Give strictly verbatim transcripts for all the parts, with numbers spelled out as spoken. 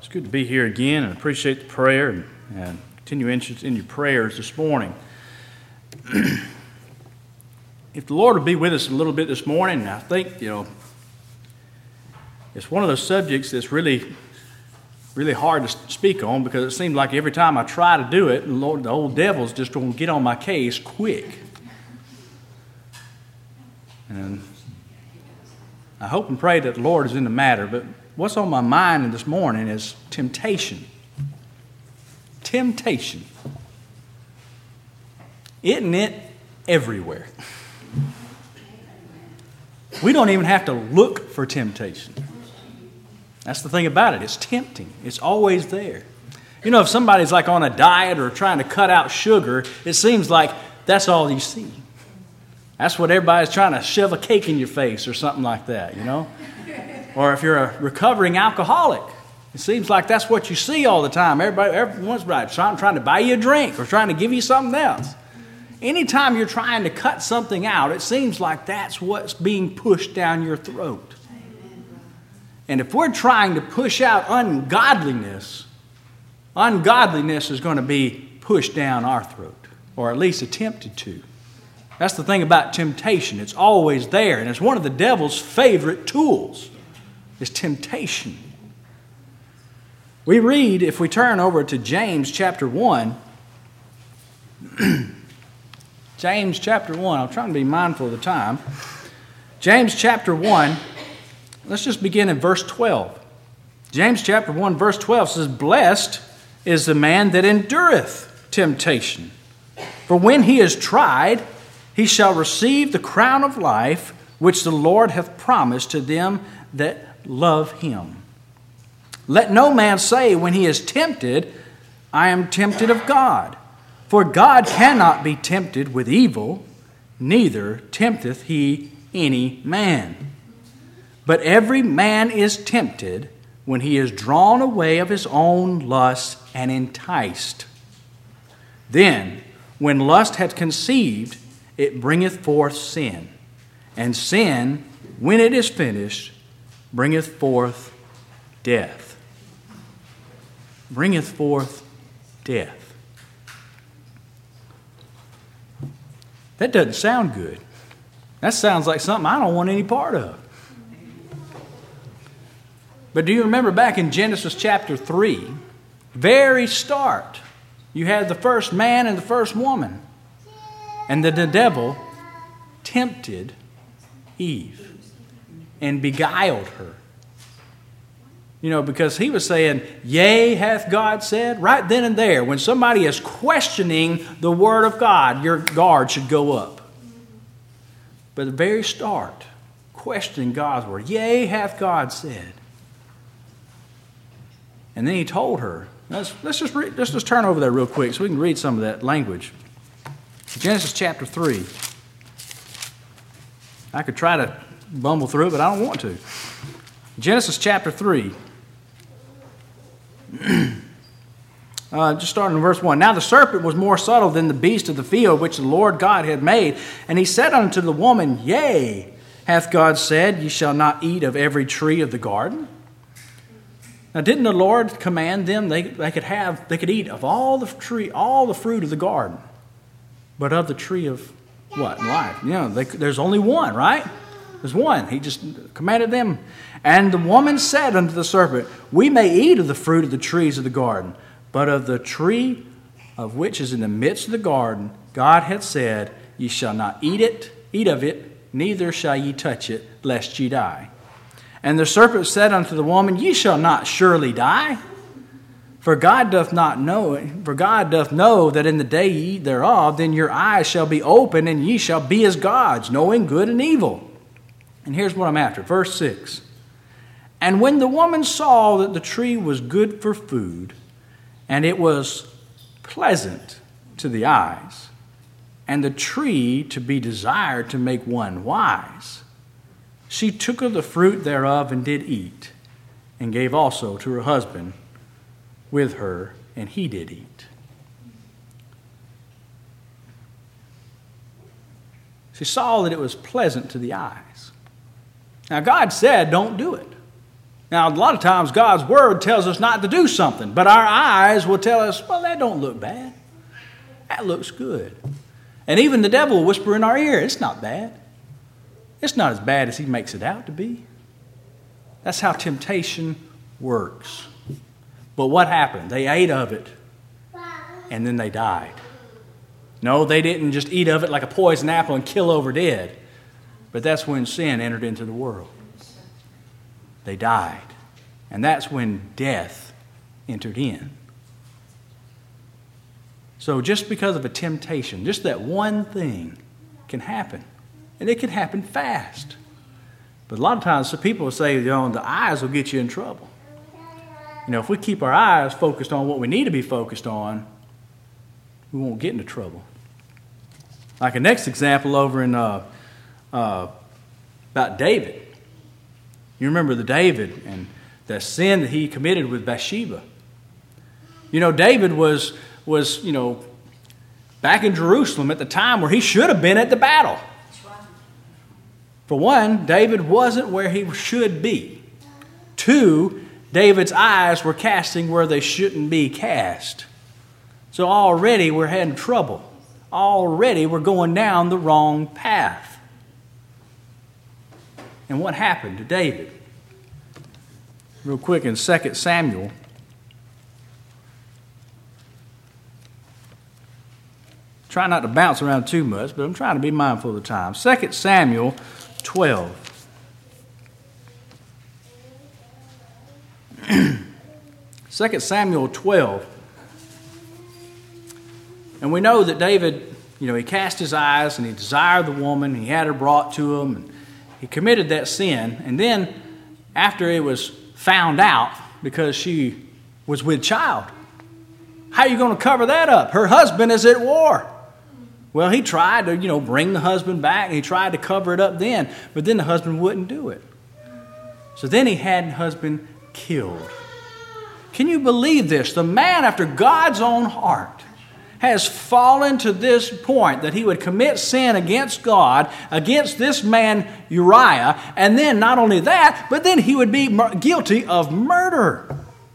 It's good to be here again, and appreciate the prayer and, and continue interest in your prayers this morning. If the Lord will be with us a little bit this morning, I think, you know, it's one of those subjects that's really, really hard to speak on, because it seems like every time I try to do it, the, Lord, the old devil's just going to get on my case quick. And I hope and pray that the Lord is in the matter, but what's on my mind this morning is temptation. Temptation. Isn't it everywhere? We don't even have to look for temptation. That's the thing about it. It's tempting. It's always there. You know, if somebody's like on a diet or trying to cut out sugar, it seems like that's all you see. That's what everybody's trying to shove a cake in your face or something like that, you know? Or if you're a recovering alcoholic, it seems like that's what you see all the time. Everybody, everyone's right, trying, trying to buy you a drink or trying to give you something else. Anytime you're trying to cut something out, it seems like that's what's being pushed down your throat. And if we're trying to push out ungodliness, ungodliness is going to be pushed down our throat, or at least attempted to. That's the thing about temptation. It's always there, and it's one of the devil's favorite tools. Is temptation. We read, if we turn over to James chapter one, James chapter one, I'm trying to be mindful of the time. James chapter one, let's just begin in verse twelve. James chapter one, verse twelve says, "Blessed is the man that endureth temptation, for when he is tried, he shall receive the crown of life, which the Lord hath promised to them that love him. Let no man say when he is tempted, I am tempted of God. For God cannot be tempted with evil, neither tempteth he any man. But every man is tempted when he is drawn away of his own lust and enticed. Then, when lust hath conceived, it bringeth forth sin. And sin, when it is finished, bringeth forth death." Bringeth forth death. That doesn't sound good. That sounds like something I don't want any part of. But do you remember back in Genesis chapter three, very start, you had the first man and the first woman. And the, the devil tempted Eve and beguiled her. You know, because he was saying, yea, hath God said? Right then and there, when somebody is questioning the word of God, your guard should go up. But at the very start, questioning God's word, yea, hath God said? And then he told her, let's, let's, just read, let's just turn over there real quick so we can read some of that language. Genesis chapter three. I could try to bumble through it, but I don't want to. Genesis chapter three. uh, just starting in verse one. "Now the serpent was more subtle than the beast of the field which the Lord God had made. And he said unto the woman, Yea, hath God said, Ye shall not eat of every tree of the garden? Now didn't the Lord command them they, they could have they could eat of all the tree, all the fruit of the garden, but of the tree of what? Life. You know, they, there's only one, right? There's one. He just commanded them. And the woman said unto the serpent, We may eat of the fruit of the trees of the garden, but of the tree of which is in the midst of the garden, God hath said, Ye shall not eat it, eat of it, neither shall ye touch it, lest ye die. And the serpent said unto the woman, Ye shall not surely die. For God doth not know, for God doth know that in the day ye eat thereof, then your eyes shall be open, and ye shall be as gods, knowing good and evil. And here's what I'm after, verse six. And when the woman saw that the tree was good for food, and it was pleasant to the eyes, and the tree to be desired to make one wise, she took of the fruit thereof and did eat, and gave also to her husband with her, and he did eat. She saw that it was pleasant to the eyes. Now God said, don't do it. Now, a lot of times God's word tells us not to do something, but our eyes will tell us, well, that don't look bad. That looks good. And even the devil will whisper in our ear, it's not bad. It's not as bad as he makes it out to be. That's how temptation works. But what happened? They ate of it, and then they died. No, they didn't just eat of it like a poison apple and kill over dead. But that's when sin entered into the world. They died. And that's when death entered in. So just because of a temptation, just that one thing can happen. And it can happen fast. But a lot of times some people will say, you know, the eyes will get you in trouble. You know, if we keep our eyes focused on what we need to be focused on, we won't get into trouble. Like a next example over in uh, uh, about David. You remember the David and the sin that he committed with Bathsheba. You know, David was, was, you know, back in Jerusalem at the time where he should have been at the battle. For one, David wasn't where he should be. Two, David's eyes were casting where they shouldn't be cast. So already we're having trouble. Already we're going down the wrong path. And what happened to David? Real quick in Second Samuel. Try not to bounce around too much, but I'm trying to be mindful of the time. Second Samuel twelve. Second Samuel twelve. And we know that David, you know, he cast his eyes and he desired the woman. He had her brought to him. And he committed that sin. And then after it was found out because she was with child, how are you going to cover that up? Her husband is at war. Well, he tried to, you know, bring the husband back. And he tried to cover it up then. But then the husband wouldn't do it. So then he had the husband killed. Can you believe this? The man after God's own heart has fallen to this point that he would commit sin against God, against this man Uriah, and then not only that, but then he would be guilty of murder.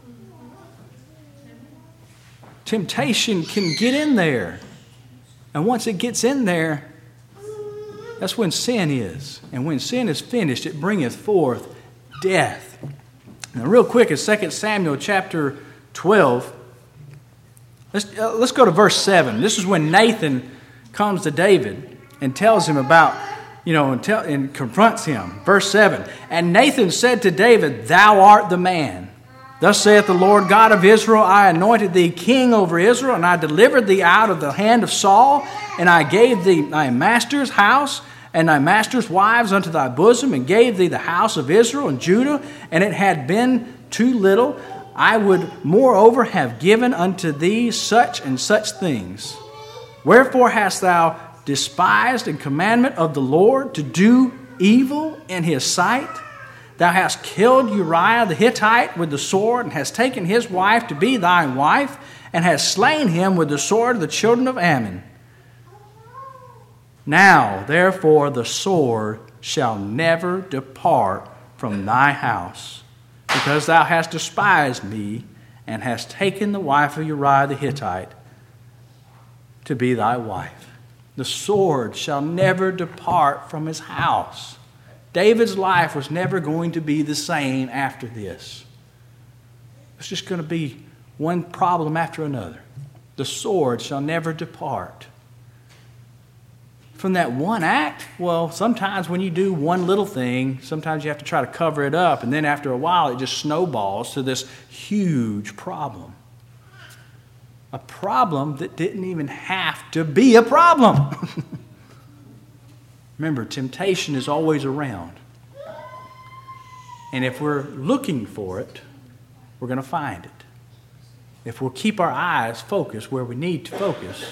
Temptation can get in there. And once it gets in there, that's when sin is. And when sin is finished, it bringeth forth death. Now real quick in Second Samuel chapter twelve, Let's, uh, let's go to verse seven. This is when Nathan comes to David and tells him about, you know, and, tell, and confronts him. Verse seven. And Nathan said to David, Thou art the man. Thus saith the Lord God of Israel, I anointed thee king over Israel, and I delivered thee out of the hand of Saul, and I gave thee thy master's house and thy master's wives unto thy bosom, and gave thee the house of Israel and Judah, and it had been too little. I would moreover have given unto thee such and such things. Wherefore hast thou despised the commandment of the Lord to do evil in his sight? Thou hast killed Uriah the Hittite with the sword, and hast taken his wife to be thy wife, and hast slain him with the sword of the children of Ammon. Now, therefore, the sword shall never depart from thy house, because thou hast despised me, and hast taken the wife of Uriah the Hittite to be thy wife. The sword shall never depart from his house. David's life was never going to be the same after this. It's just going to be one problem after another. The sword shall never depart. From that one act, well, sometimes when you do one little thing, sometimes you have to try to cover it up, and then after a while it just snowballs to this huge problem. A problem that didn't even have to be a problem. Remember, temptation is always around. And if we're looking for it, we're going to find it. If we'll keep our eyes focused where we need to focus,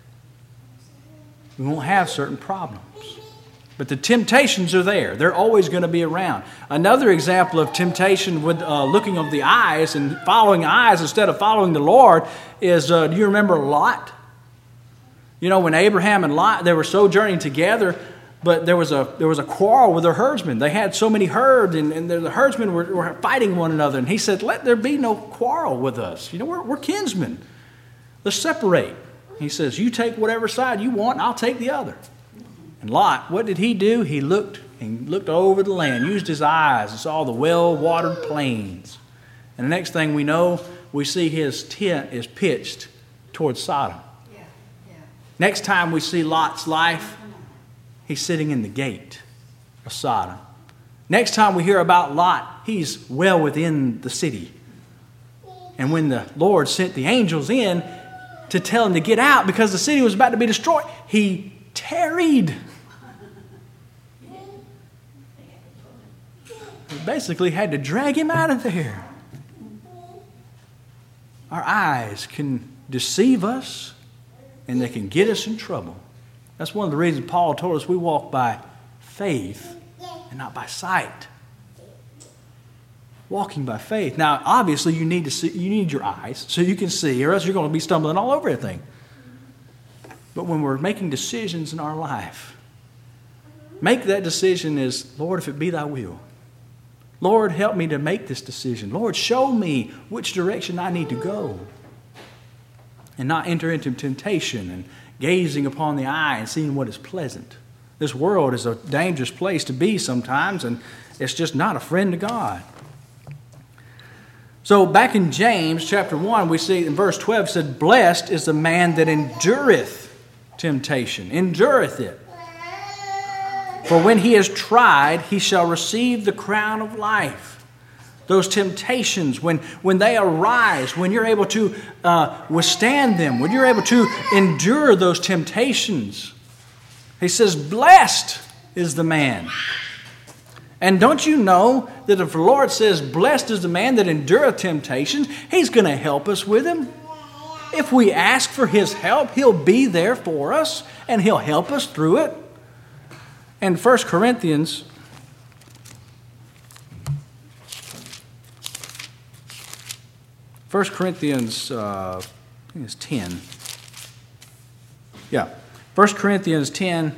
we won't have certain problems. But the temptations are there. They're always going to be around. Another example of temptation with uh, looking of the eyes and following eyes instead of following the Lord is, uh, do you remember Lot? You know, when Abraham and Lot, they were sojourning together, but there was a there was a quarrel with their herdsmen. They had so many herds, and, and the, the herdsmen were, were fighting one another. And he said, let there be no quarrel with us. You know, we're, we're kinsmen. Let's separate. He says, you take whatever side you want, I'll take the other. And Lot, what did he do? He looked and looked over the land, used his eyes, and saw the well-watered plains. And the next thing we know, we see his tent is pitched towards Sodom. Yeah, yeah. Next time we see Lot's life, he's sitting in the gate of Sodom. Next time we hear about Lot, he's well within the city. And when the Lord sent the angels in to tell him to get out because the city was about to be destroyed, he tarried. They basically had to drag him out of there. Our eyes can deceive us, and they can get us in trouble. That's one of the reasons Paul told us we walk by faith and not by sight. Walking by faith. Now, obviously, you need to see, you need your eyes so you can see, or else you're going to be stumbling all over everything. But when we're making decisions in our life, make that decision as, Lord, if it be thy will. Lord, help me to make this decision. Lord, show me which direction I need to go. And not enter into temptation and gazing upon the eye and seeing what is pleasant. This world is a dangerous place to be sometimes, and it's just not a friend to God. So back in James chapter one, we see in verse twelve said, blessed is the man that endureth temptation, endureth it. For when he is tried, he shall receive the crown of life. Those temptations, when, when they arise, when you're able to uh, withstand them, when you're able to endure those temptations, he says, blessed is the man. And don't you know that if the Lord says, blessed is the man that endureth temptations, he's going to help us with them. If we ask for his help, he'll be there for us, and he'll help us through it. And First Corinthians First Corinthians uh, I think it's ten. Yeah. First Corinthians ten.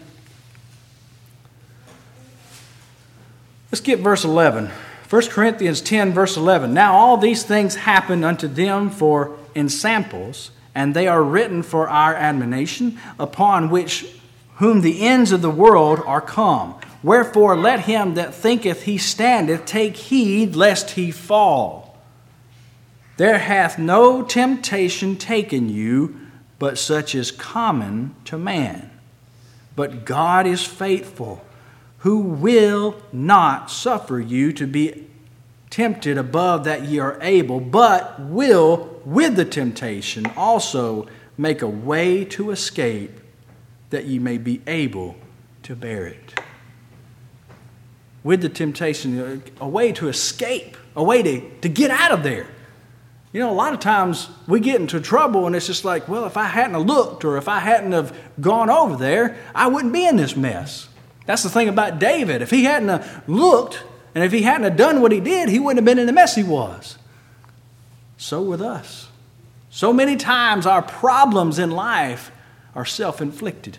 Let's get verse eleven. First Corinthians ten, verse eleven. Now all these things happen unto them for ensamples, and they are written for our admonition, upon which whom the ends of the world are come. Wherefore let him that thinketh he standeth take heed lest he fall. There hath no temptation taken you, but such is common to man. But God is faithful, who will not suffer you to be tempted above that ye are able, but will with the temptation also make a way to escape, that ye may be able to bear it. With the temptation, a way to escape, a way to, to get out of there. You know, a lot of times we get into trouble and it's just like, well, if I hadn't have looked or if I hadn't have gone over there, I wouldn't be in this mess. That's the thing about David. If he hadn't have looked and if he hadn't have done what he did, he wouldn't have been in the mess he was. So with us. So many times our problems in life are self-inflicted.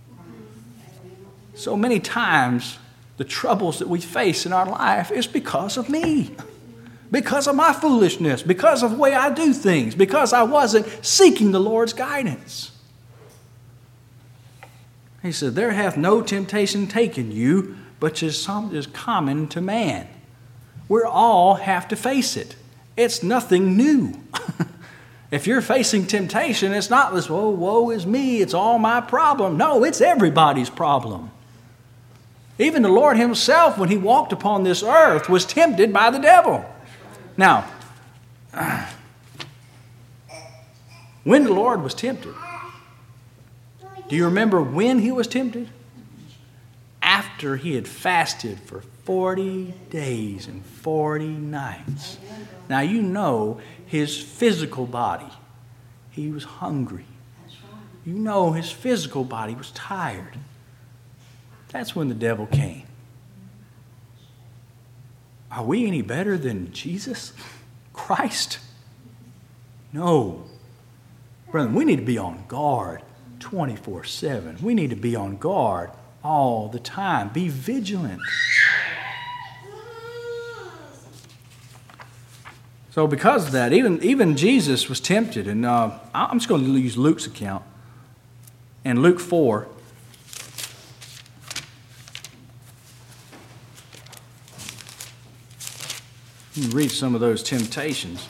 So many times the troubles that we face in our life is because of me. Because of my foolishness, because of the way I do things, because I wasn't seeking the Lord's guidance. He said, there hath no temptation taken you, but is common to man. We all have to face it. It's nothing new. If you're facing temptation, it's not this, oh, woe is me, it's all my problem. No, it's everybody's problem. Even the Lord himself, when he walked upon this earth, was tempted by the devil. Now, when the Lord was tempted, do you remember when he was tempted? After he had fasted for forty days and forty nights. Now, you know his physical body, he was hungry. You know his physical body was tired. That's when the devil came. Are we any better than Jesus Christ? No. Brethren, we need to be on guard twenty-four seven. We need to be on guard all the time. Be vigilant. So because of that, even, even Jesus was tempted. And uh, I'm just going to use Luke's account. In Luke four, let me read some of those temptations.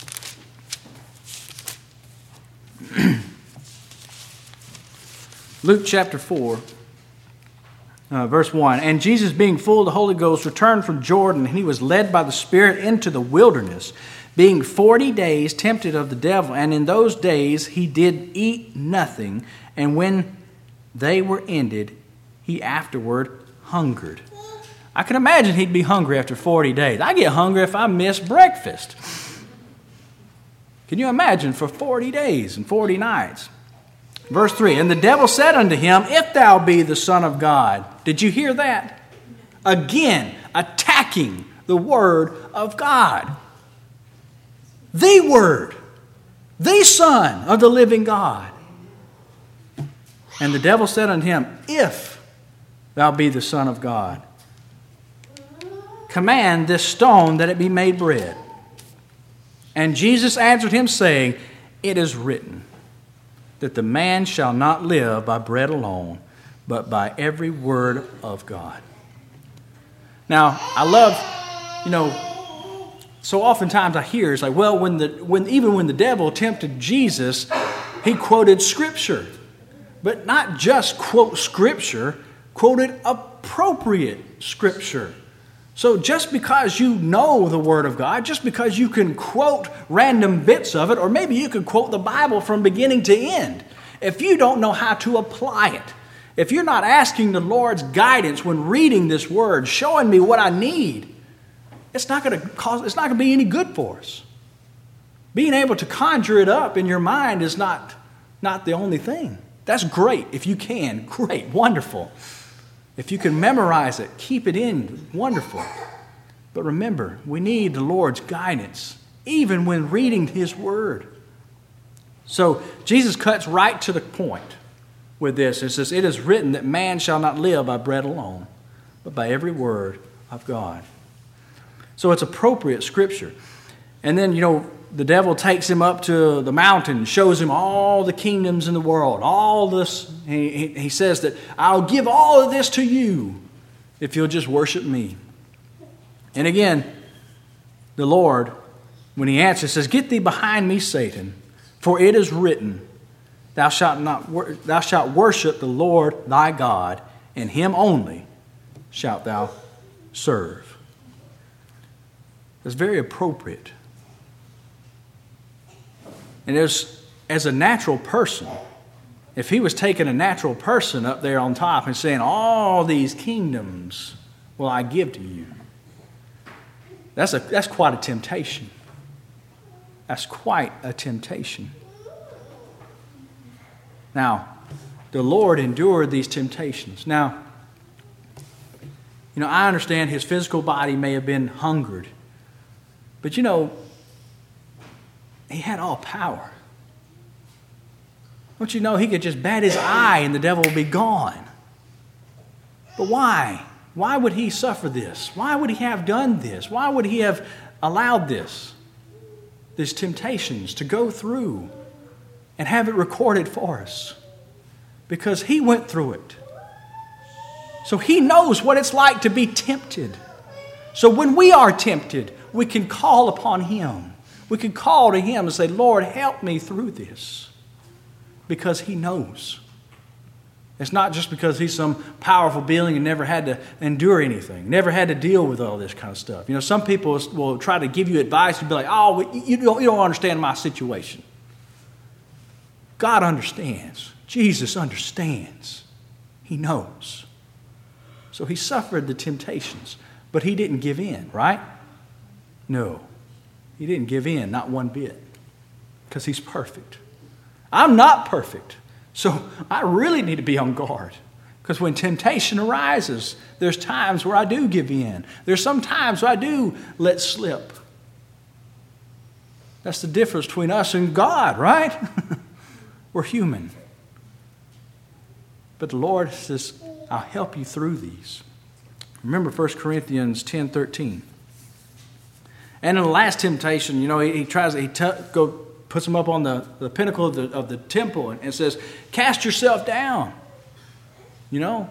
Luke chapter four, uh, verse one. And Jesus, being full of the Holy Ghost, returned from Jordan, and he was led by the Spirit into the wilderness, being forty days tempted of the devil. And in those days he did eat nothing, and when they were ended, he afterward hungered. I can imagine he'd be hungry after forty days. I get hungry if I miss breakfast. Can you imagine for forty days and forty nights? Verse three, and the devil said unto him, if thou be the Son of God. Did you hear that? Again, attacking the Word of God. The Word. The Son of the living God. And the devil said unto him, if thou be the Son of God, command this stone that it be made bread. And Jesus answered him, saying, it is written, that the man shall not live by bread alone, but by every word of God. Now, I love, you know, so oftentimes I hear it's like, well, when the when even when the devil tempted Jesus, he quoted Scripture. But not just quote Scripture, quoted appropriate Scripture. So just because you know the Word of God, just because you can quote random bits of it, or maybe you can quote the Bible from beginning to end, if you don't know how to apply it, if you're not asking the Lord's guidance when reading this Word, showing me what I need, it's not going to cause, it's not going to be any good for us. Being able to conjure it up in your mind is not, not the only thing. That's great. If you can, great, wonderful. If you can memorize it, keep it in, wonderful. But remember, we need the Lord's guidance, even when reading His Word. So Jesus cuts right to the point with this. It says, it is written that man shall not live by bread alone, but by every word of God. So it's appropriate Scripture. And then, you know, the devil takes him up to the mountain, shows him all the kingdoms in the world, all this. He, he, he says that I'll give all of this to you if you'll just worship me. And again, the Lord, when he answers, says, get thee behind me, Satan, for it is written, thou shalt not wor- thou shalt worship the Lord thy God, and him only shalt thou serve. That's very appropriate. And as, as a natural person, if he was taking a natural person up there on top and saying, all these kingdoms will I give to you, that's, a, that's quite a temptation. That's quite a temptation. Now, the Lord endured these temptations. Now, you know, I understand his physical body may have been hungered, but you know, he had all power. Don't you know he could just bat his eye and the devil will be gone? But why? Why would he suffer this? Why would he have done this? Why would he have allowed this? These temptations to go through and have it recorded for us. Because he went through it. So he knows what it's like to be tempted. So when we are tempted, we can call upon him. We can call to him and say, Lord, help me through this. Because he knows. It's not just because he's some powerful being and never had to endure anything, never had to deal with all this kind of stuff. You know, some people will try to give you advice and be like, oh, you don't, you don't understand my situation. God understands. Jesus understands. He knows. So he suffered the temptations, but he didn't give in, right? No. He didn't give in, not one bit, because he's perfect. I'm not perfect, so I really need to be on guard, because when temptation arises, there's times where I do give in. There's some times where I do let slip. That's the difference between us and God, right? We're human. But the Lord says, I'll help you through these. Remember First Corinthians ten thirteen. And in the last temptation, you know, he, he tries, he t- go puts him up on the, the pinnacle of the, of the temple and, and says, cast yourself down. You know,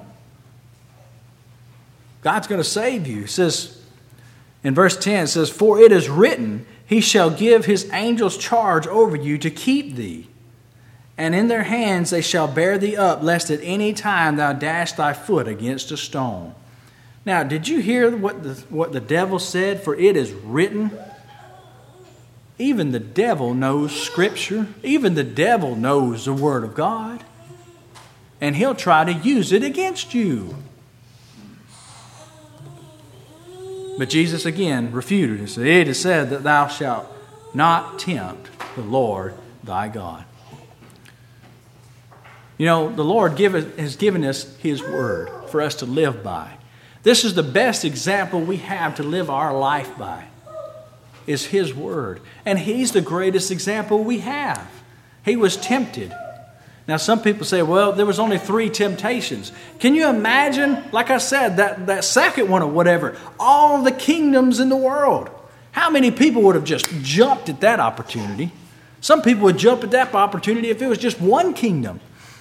God's going to save you. It says, in verse ten, it says, for it is written, he shall give his angels charge over you to keep thee. And in their hands they shall bear thee up, lest at any time thou dash thy foot against a stone. Now, did you hear what the, what the devil said? For it is written. Even the devil knows Scripture. Even the devil knows the Word of God. And he'll try to use it against you. But Jesus again refuted and said, it is said that thou shalt not tempt the Lord thy God. You know, the Lord give, has given us His Word for us to live by. This is the best example we have to live our life by, is His Word. And He's the greatest example we have. He was tempted. Now, some people say, well, there was only three temptations. Can you imagine, like I said, that, that second one or whatever, all the kingdoms in the world? How many people would have just jumped at that opportunity? Some people would jump at that opportunity if it was just one kingdom.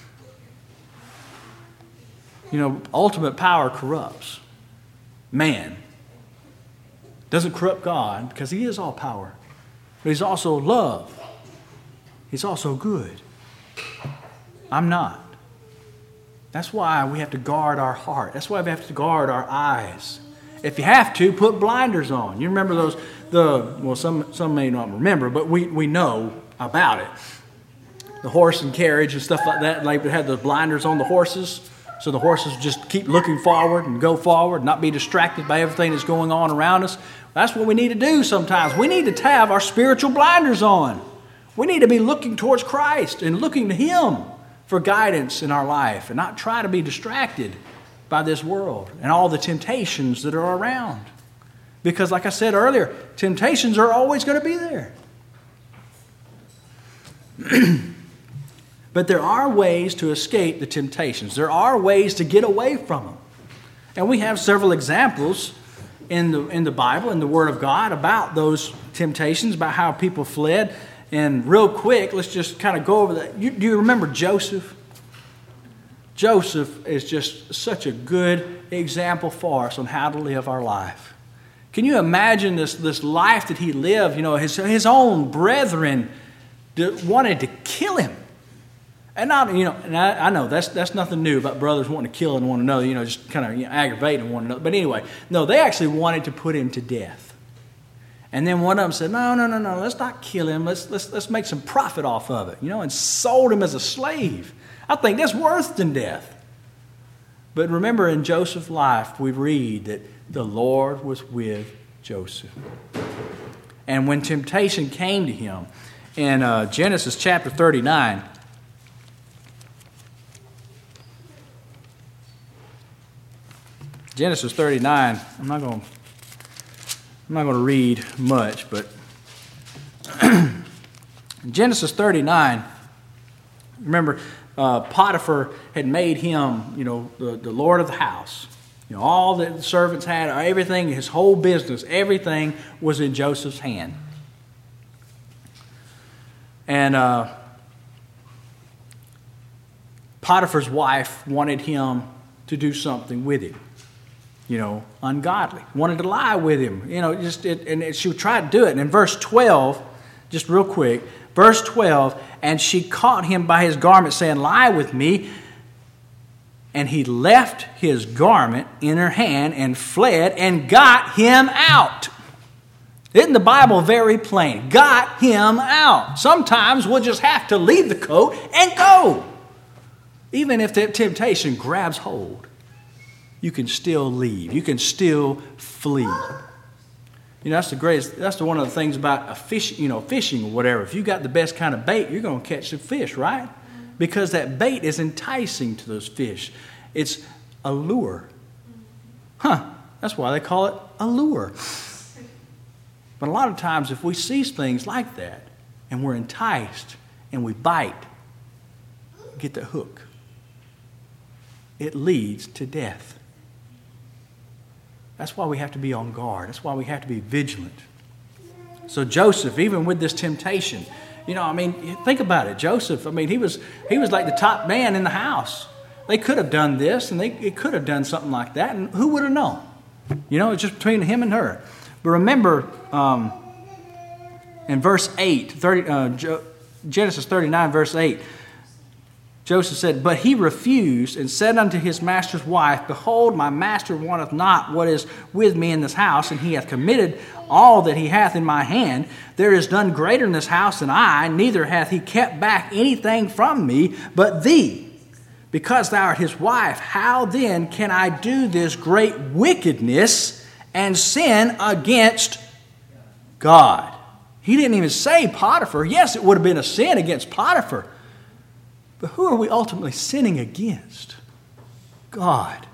You know, ultimate power corrupts. Man doesn't corrupt God because He is all power. But He's also love. He's also good. I'm not. That's why we have to guard our heart. That's why we have to guard our eyes. If you have to, put blinders on. You remember those, the well, some some may not remember, but we, we know about it. The horse and carriage and stuff like that, like they had those blinders on the horses. So the horses just keep looking forward and go forward, not be distracted by everything that's going on around us. That's what we need to do sometimes. We need to have our spiritual blinders on. We need to be looking towards Christ and looking to Him for guidance in our life and not try to be distracted by this world and all the temptations that are around. Because like I said earlier, temptations are always going to be there. But there are ways to escape the temptations. There are ways to get away from them. And we have several examples in the, in the Bible, in the Word of God, about those temptations, about how people fled. And real quick, let's just kind of go over that. You, do you remember Joseph? Joseph is just such a good example for us on how to live our life. Can you imagine this, this life that he lived? You know, his, his own brethren wanted to kill him. And not, you know, and I, I know that's that's nothing new about brothers wanting to kill one another, you know, just kind of you know, aggravating one another. But anyway, no, they actually wanted to put him to death. And then one of them said, no, no, no, no, let's not kill him. Let's let's let's make some profit off of it, you know, and sold him as a slave. I think that's worse than death. But remember, in Joseph's life, we read that the Lord was with Joseph. And when temptation came to him, in uh, Genesis chapter thirty-nine, Genesis thirty-nine, I'm not going to I'm not going to read much, but Genesis thirty-nine, remember, uh, Potiphar had made him, you know, the, the Lord of the house. You know, all that the servants had, everything, his whole business, everything was in Joseph's hand. And uh, Potiphar's wife wanted him to do something with him. You know, ungodly. Wanted to lie with him. You know, just it, and it, she would try to do it. And in verse twelve, just real quick, verse twelve, and she caught him by his garment, saying, lie with me. And he left his garment in her hand and fled and got him out. Isn't the Bible very plain? Got him out. Sometimes we'll just have to leave the coat and go. Even if that temptation grabs hold, you can still leave. You can still flee. You know, that's the greatest, that's the one of the things about a fish, you know, fishing or whatever. If you got the best kind of bait, you're going to catch the fish, right? Because that bait is enticing to those fish. It's a lure. Huh. That's why they call it a lure. But a lot of times if we see things like that and we're enticed and we bite, get the hook. it leads to death. That's why we have to be on guard. That's why we have to be vigilant. So Joseph, even with this temptation, you know, I mean, think about it. Joseph, I mean, he was he was like the top man in the house. They could have done this, and they it could have done something like that, and who would have known? You know, it's just between him and her. But remember, um, in verse eight, thirty, uh, jo- Genesis thirty-nine, verse eight, Joseph said, "But he refused and said unto his master's wife, Behold, my master wanteth not what is with me in this house, and he hath committed all that he hath in my hand. There is none greater in this house than I, neither hath he kept back anything from me but thee. Because thou art his wife, how then can I do this great wickedness and sin against God?" He didn't even say Potiphar. Yes, it would have been a sin against Potiphar. But who are we ultimately sinning against? God.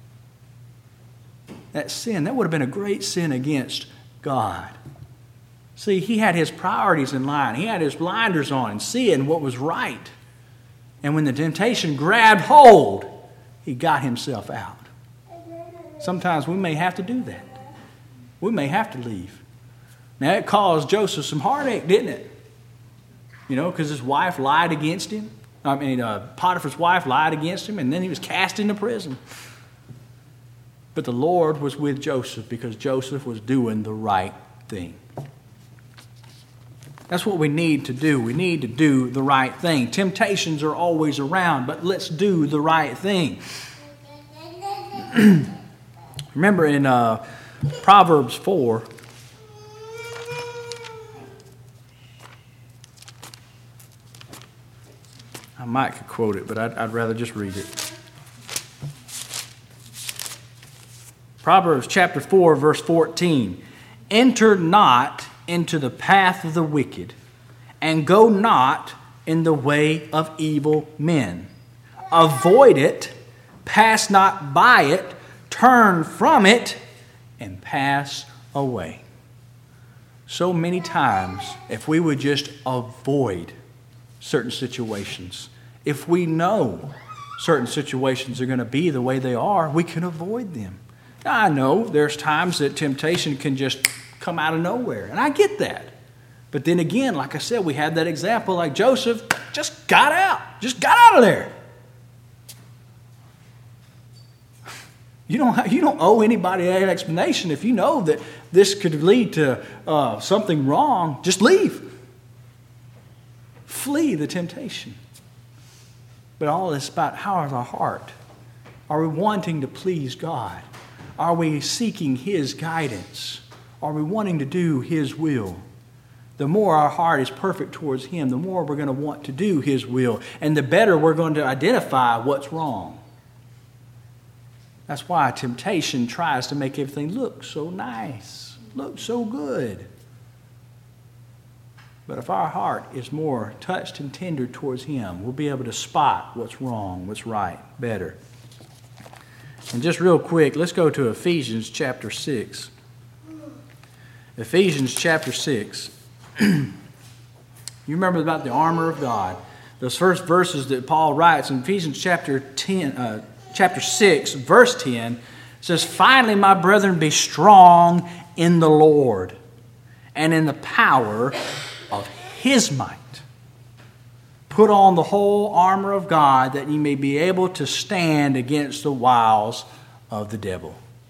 That sin, that would have been a great sin against God. See, he had his priorities in line. He had his blinders on and seeing what was right. And when the temptation grabbed hold, he got himself out. Sometimes we may have to do that. We may have to leave. Now, it caused Joseph some heartache, didn't it? You know, because his wife lied against him. I mean, uh, Potiphar's wife lied against him, and then he was cast into prison. But the Lord was with Joseph because Joseph was doing the right thing. That's what we need to do. We need to do the right thing. Temptations are always around, but let's do the right thing. Remember in uh, Proverbs four, I might could quote it, but I'd, I'd rather just read it. Proverbs chapter four, verse fourteen. "Enter not into the path of the wicked, and go not in the way of evil men. Avoid it, pass not by it, turn from it, and pass away." So many times, if we would just avoid certain situations, if we know certain situations are going to be the way they are, we can avoid them. Now, I know there's times that temptation can just come out of nowhere, and I get that. But then again, like I said, we had that example like Joseph just got out, just got out of there. You don't, you don't owe anybody an explanation. If you know that this could lead to uh, something wrong, just leave. Flee the temptation. But all this about how is our heart? Are we wanting to please God? Are we seeking His guidance? Are we wanting to do His will? The more our heart is perfect towards Him, the more we're going to want to do His will. And the better we're going to identify what's wrong. That's why temptation tries to make everything look so nice, look so good. But if our heart is more touched and tender towards Him, we'll be able to spot what's wrong, what's right, better. And just real quick, let's go to Ephesians chapter six. Ephesians chapter six. You remember about the armor of God. Those first verses that Paul writes in Ephesians chapter ten, uh, chapter six, verse ten, says, "Finally, my brethren, be strong in the Lord and in the power of His might. Put on the whole armor of God, that ye may be able to stand against the wiles of the devil."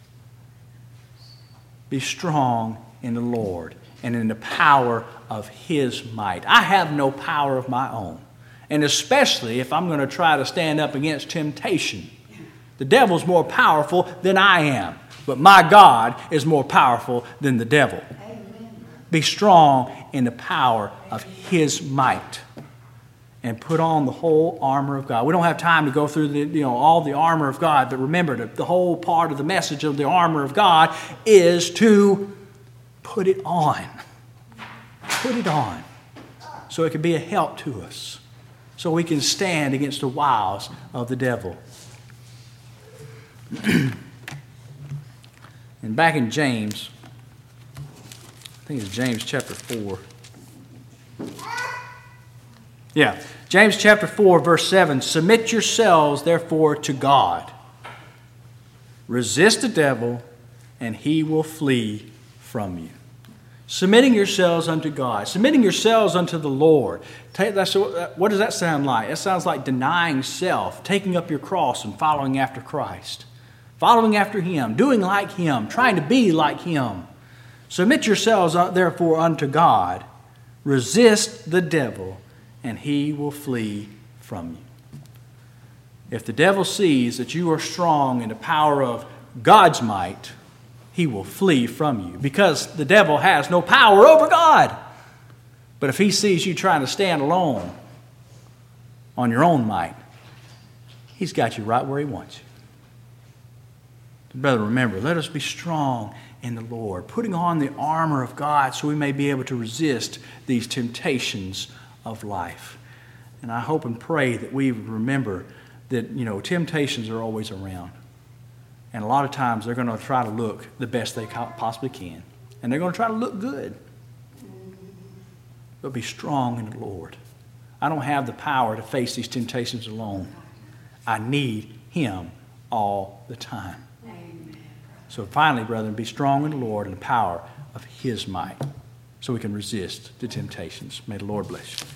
Be strong in the Lord and in the power of His might. I have no power of my own. And especially if I'm going to try to stand up against temptation. The devil's more powerful than I am. But my God is more powerful than the devil. Amen. Be strong in the power of His might. And put on the whole armor of God. We don't have time to go through the, you know, all the armor of God. But remember, the, the whole part of the message of the armor of God is to put it on. Put it on. So it can be a help to us. So we can stand against the wiles of the devil. And back in James, I think it's James chapter four. Yeah. James chapter four, verse seven. Submit yourselves, therefore, to God. Resist the devil, and he will flee from you. Submitting yourselves unto God. Submitting yourselves unto the Lord. Take, that's, what does that sound like? It sounds like denying self, taking up your cross and following after Christ. Following after Him, doing like Him, trying to be like Him. Submit yourselves, therefore, unto God. Resist the devil, and he will flee from you. If the devil sees that you are strong in the power of God's might, he will flee from you, because the devil has no power over God. But if he sees you trying to stand alone on your own might, he's got you right where he wants you. Brother, remember, let us be strong in the Lord, putting on the armor of God so we may be able to resist these temptations of life. And I hope and pray that we remember that, you know, temptations are always around. And a lot of times they're going to try to look the best they possibly can. And they're going to try to look good. But be strong in the Lord. I don't have the power to face these temptations alone. I need Him all the time. Amen. So finally, brethren, be strong in the Lord and the power of His might so we can resist the temptations. May the Lord bless you.